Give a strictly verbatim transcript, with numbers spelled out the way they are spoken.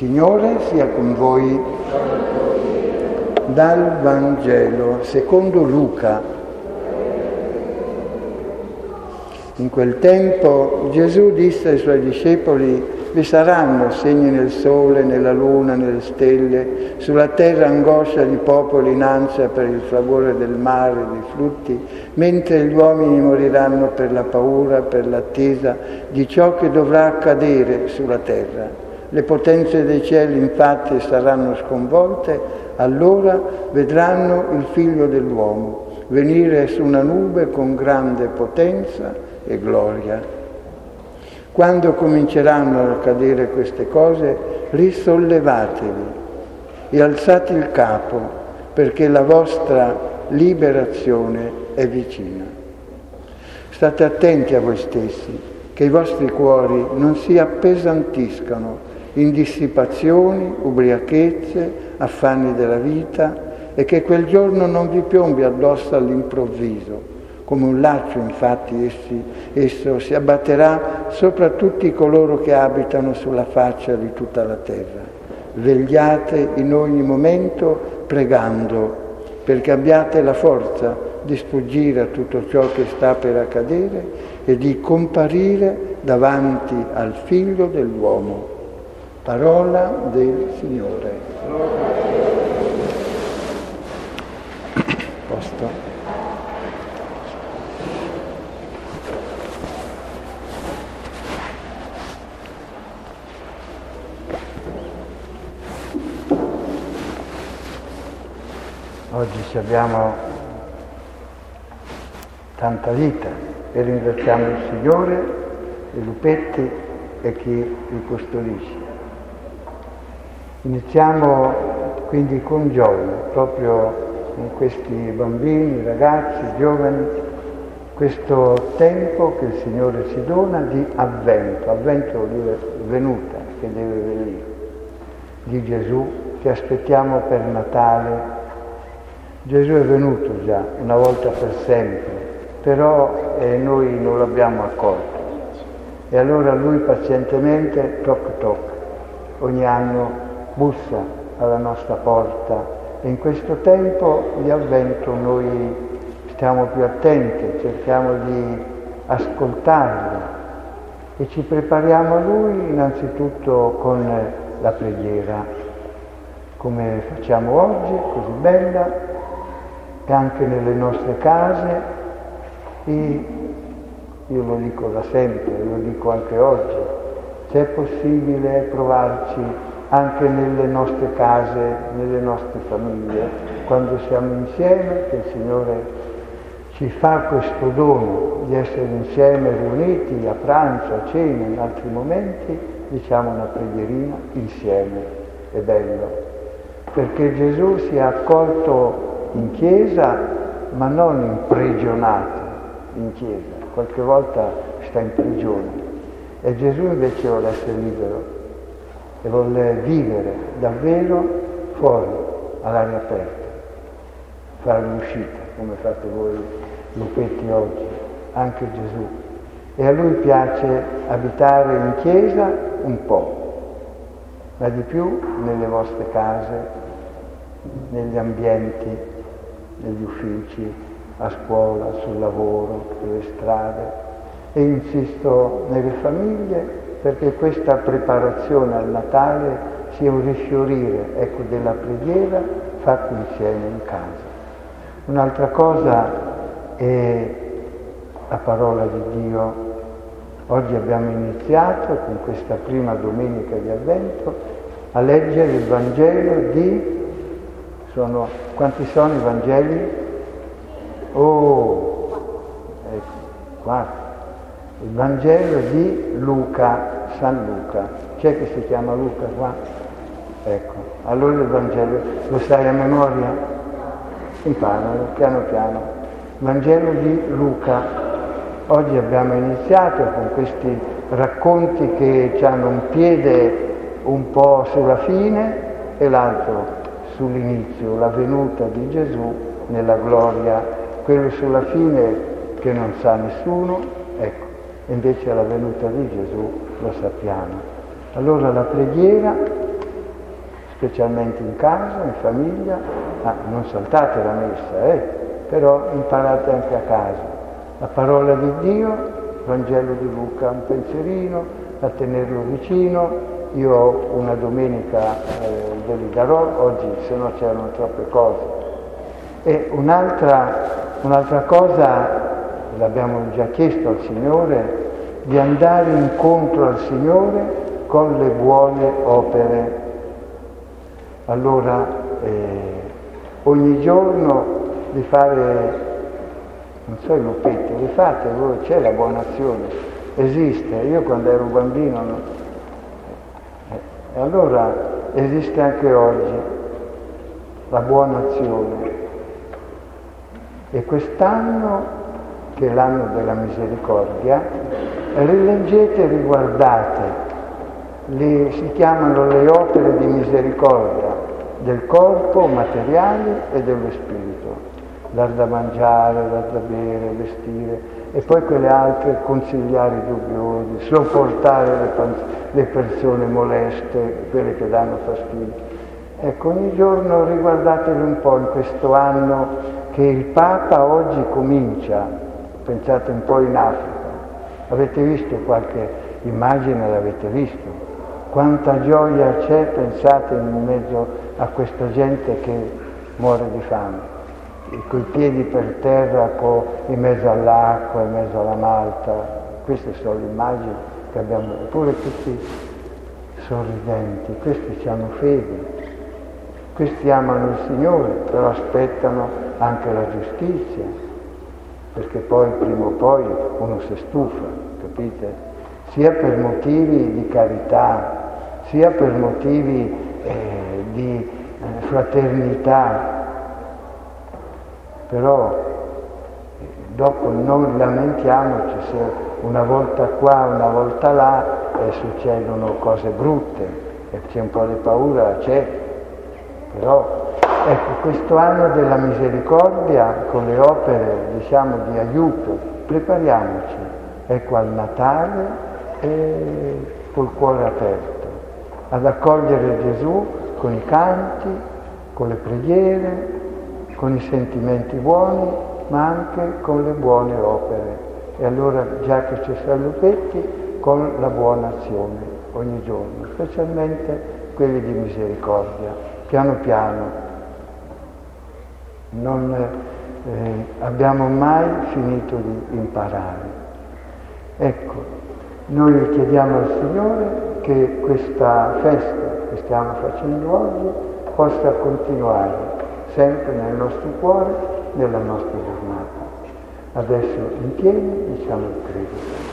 Signore sia con voi. Dal Vangelo secondo Luca. In quel tempo Gesù disse ai suoi discepoli: vi saranno segni nel sole, nella luna, nelle stelle, sulla terra angoscia di popoli in ansia per il fragore del mare, dei flutti, mentre gli uomini moriranno per la paura, per l'attesa di ciò che dovrà accadere sulla terra. Le potenze dei cieli infatti saranno sconvolte, allora vedranno il Figlio dell'uomo venire su una nube con grande potenza e gloria. Quando cominceranno ad accadere queste cose, risollevatevi e alzate il capo, perché la vostra liberazione è vicina. State attenti a voi stessi, che i vostri cuori non si appesantiscano in dissipazioni, ubriachezze, affanni della vita, e che quel giorno non vi piombi addosso all'improvviso. Come un laccio, infatti, essi, esso si abbatterà sopra tutti coloro che abitano sulla faccia di tutta la terra. Vegliate in ogni momento pregando, perché abbiate la forza di sfuggire a tutto ciò che sta per accadere e di comparire davanti al Figlio dell'uomo. Parola del Signore. Posto. Oggi abbiamo tanta vita e ringraziamo il Signore, i lupetti e chi li custodisce. Iniziamo quindi con gioia, proprio con questi bambini, ragazzi, giovani, questo tempo che il Signore ci dona di avvento, avvento vuol dire venuta, che deve venire, di Gesù, che aspettiamo per Natale. Gesù è venuto già, una volta per sempre, però eh, noi non l'abbiamo accolto. E allora Lui pazientemente, toc toc, ogni anno bussa alla nostra porta. E in questo tempo di avvento noi stiamo più attenti, cerchiamo di ascoltarlo e ci prepariamo a Lui innanzitutto con la preghiera, come facciamo oggi, così bella, e anche nelle nostre case. E io lo dico da sempre, lo dico anche oggi, se è possibile provarci anche nelle nostre case, nelle nostre famiglie, quando siamo insieme, che il Signore ci fa questo dono di essere insieme riuniti a pranzo, a cena, in altri momenti, diciamo una preghierina insieme, è bello, perché Gesù si è accolto in chiesa, ma non imprigionato in chiesa, qualche volta sta in prigione, e Gesù invece vuole essere libero e vuole vivere davvero fuori, all'aria aperta, fare l'uscita, come fate voi lupetti oggi, anche Gesù. E a Lui piace abitare in chiesa un po', ma di più nelle vostre case, negli ambienti, negli uffici, a scuola, sul lavoro, sulle strade, e insisto nelle famiglie, perché questa preparazione al Natale sia un rifiorire, ecco, della preghiera fatta insieme in casa. Un'altra cosa è la parola di Dio. Oggi abbiamo iniziato, con questa prima domenica di Avvento, a leggere il Vangelo di... Sono, quanti sono i Vangeli? Oh, ecco, quattro. Il Vangelo di Luca, San Luca. C'è che si chiama Luca qua? Ecco, allora il Vangelo, lo sai a memoria? Imparalo, piano piano. Vangelo di Luca. Oggi abbiamo iniziato con questi racconti che hanno un piede un po' sulla fine e l'altro sull'inizio, la venuta di Gesù nella gloria, quello sulla fine che non sa nessuno, ecco, invece la venuta di Gesù lo sappiamo. Allora la preghiera specialmente in casa, in famiglia, ah, non saltate la messa, eh, però imparate anche a casa. La parola di Dio, Vangelo di Luca, un pensierino, a tenerlo vicino. Io ho una domenica, eh, ve li darò, oggi se no c'erano troppe cose. E un'altra, un'altra cosa, l'abbiamo già chiesto al Signore, di andare incontro al Signore con le buone opere. Allora, eh, ogni giorno di fare, non so, i lupetti, li fate voi, c'è la buona azione, esiste. Io quando ero bambino, no? E allora esiste anche oggi la buona azione. E quest'anno, che è l'anno della misericordia, rileggete e riguardate, le, si chiamano le opere di misericordia del corpo materiale e dello spirito, dar da mangiare, dar da bere, vestire, e poi quelle altre, consigliare i dubbiosi, sopportare le, le persone moleste, quelle che danno fastidio. Ecco, ogni giorno riguardatele un po' in questo anno che il Papa oggi comincia, pensate un po' in Africa, avete visto qualche immagine, l'avete visto? Quanta gioia c'è, pensate, in mezzo a questa gente che muore di fame, coi piedi per terra, in mezzo all'acqua, in mezzo alla malta. Queste sono le immagini che abbiamo, eppure tutti sorridenti, questi hanno fede, questi amano il Signore, però aspettano anche la giustizia, perché poi prima o poi uno si stufa, capite? Sia per motivi di carità, sia per motivi eh, di eh, fraternità, però eh, dopo non lamentiamoci se una volta qua, una volta là eh, succedono cose brutte e c'è un po' di paura, c'è, però ecco, questo anno della misericordia con le opere, diciamo, di aiuto, prepariamoci, ecco, al Natale e col cuore aperto, ad accogliere Gesù con i canti, con le preghiere, con i sentimenti buoni, ma anche con le buone opere. E allora, già che ci sono lupetti, con la buona azione ogni giorno, specialmente quelli di misericordia, piano piano. Non eh, abbiamo mai finito di imparare. Ecco, noi chiediamo al Signore che questa festa che stiamo facendo oggi possa continuare sempre nel nostro cuore, nella nostra giornata. Adesso insieme diciamo il credo.